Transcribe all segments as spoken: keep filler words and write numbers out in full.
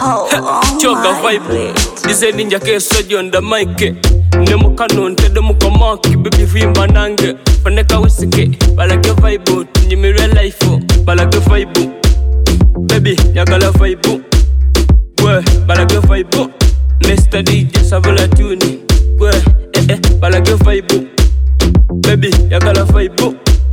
Choga vibe Dize ninja ke sojo on the mic Nemo kanon te demo komaki Baby vimba nange Faneka wisike Balage vibe Njimi real life Balage vibe Baby nyagala vibe Bwe balage vibe Mister D J savula tuni Bwe eh eh balage vibe Baby nyagala vibe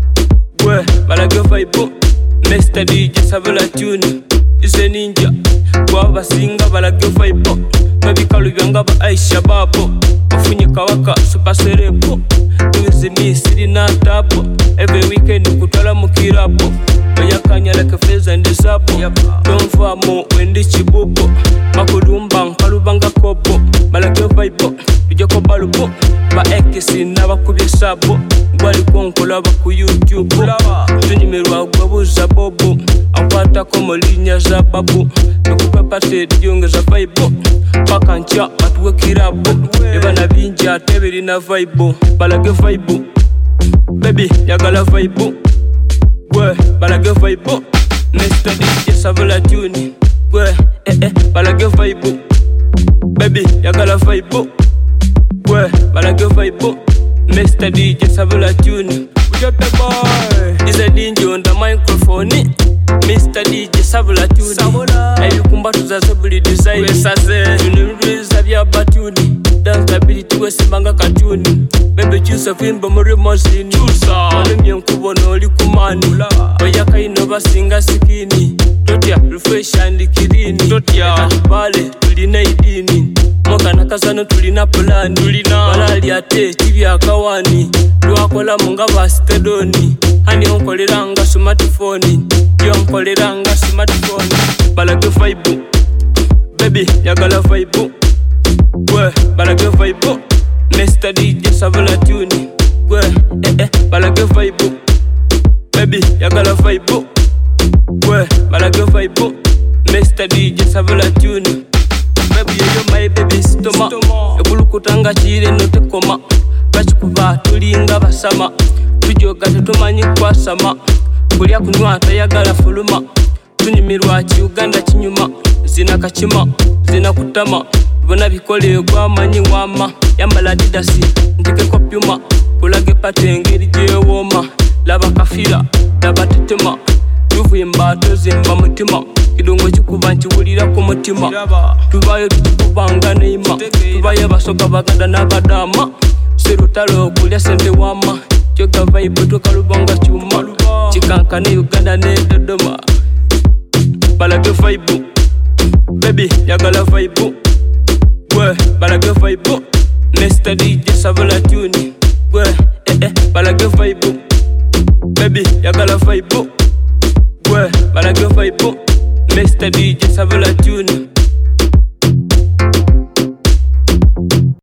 Bwe balage vibe Mister D J savula tuni Dize ninja Kwa basinga balage vibe Baby kalubyanga ba Aisha babo Mafunye kawaka super cerebro Tuzi mi siri na tabo Every weekend kutala mukirabo Bayakanya like a fez and disabo Don't famo wendi chibubo Makudumba nkalubanga kobo Balage vibe Tujako balubo Ba ekisi na bakubye sabo Gwali konkola baku YouTube Tunyimirwa gwabuza bobo Akwata komo linya za babu Nukupe pate diyonge za vibe Paka ncha atuwe kirabo Eba na binja tebiri na vibe Balage vibe Baby nyagala vibe Bwe balage vibe Mister D J savula tuni Bwe eh eh balage vibe Baby nyagala vibe Bwe balage vibe Mister D J savula tuni Ujope boy Dize dinjo on the microphone Mister D J savula tuni Ayukumba tuzaze buli design Wesaze Tunimruiza vya batuni Dance ability wesimanga katuni Baby chusa vimba muri mozini Chusa Walemye nkubono oli kumani Oyaka ino basinga sikini Totia refresh and kirini Totia Ekatubale tulina idini Moka nakazano tulina plani Tulina Balali ate chivya kawani Tuwakola munga bastedoni Hani onkoliranga smartphone Yo onkoliranga smartphone Balage vibe Baby nyagala vibe Bwe balage vibe Mister D J savula tuni Bwe eh eh balage vibe Baby nyagala vibe Bwe balage vibe Mister D J savula tuni Baby yo my baby stoma Ekulu kutanga chire note koma Bachikuba tulinga basama Tujoga tutumanyi kwa sama Kulia kunwa tayagala fuluma Tunyimirwa chi Uganda chinyuma Zina kachima, zina kutama Vona vikole kwa manyi wama Yambala didasi, ntike kwa pyuma Kulage pate ngeri je woma Laba kafira, laba tetema Tuvu yemba tozemba mutima Kidongo chikuba nchiwulira kumutima Tubayo tuchikubanga neima Tubayo basoka baganda na badama Serutalo kulia sente wama Choga vibe tukalubanga chuma Chikanka ne Uganda ne Dodoma Balage vibe Baby nyagala vibe Bwe balage vibe Mister D J savula tuni Bwe eh eh balage vibe Baby nyagala vibe Bwe balage vibe Mister D J savula tuni